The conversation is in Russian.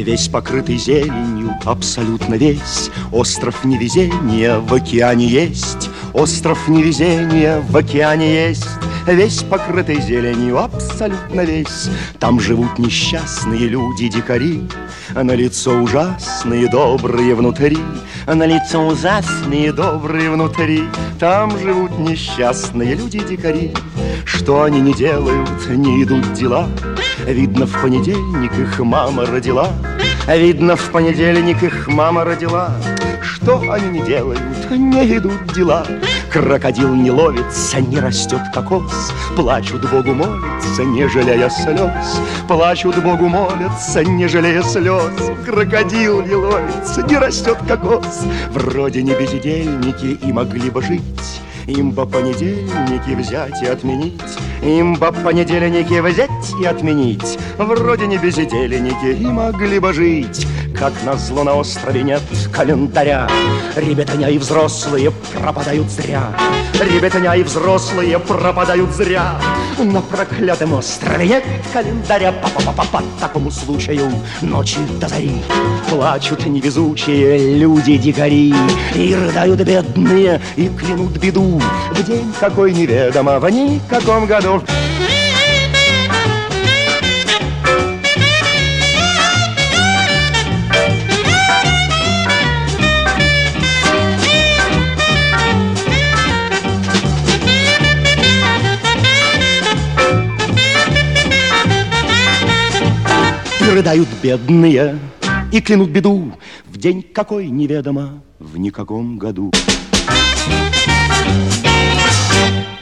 Весь покрытый зеленью, абсолютно весь. Остров невезения в океане есть. Остров невезения в океане есть. Весь покрытый зеленью, абсолютно весь. Там живут несчастные люди-дикари, на лицо ужасные, добрые внутри. На лицо ужасные, добрые внутри. Там живут несчастные люди-дикари. Что они не делают, не идут дела. Видно, в понедельник их мама родила. Видно, в понедельник их мама родила. Что они не делают, не идут дела. Крокодил не ловится, не растет кокос. Плачут Богу молятся, не жалея слез. Плачут Богу молятся, не жалея слез. Крокодил не ловится, не растет кокос. Вроде не бездельники и могли бы жить. Им бы понедельники взять и отменить. Им бы понедельники взять и отменить. Вроде не бездельники и могли бы жить. Как назло на острове нет календаря. Ребятня и взрослые пропадают зря. Ребятня и взрослые пропадают зря. На проклятом острове нет календаря. По такому случаю ночи до зари плачут невезучие люди-дикари. И рыдают бедные, и клянут беду в день какой неведомо, в никаком году. Рыдают бедные и клянут беду в день какой неведомо, в никаком году.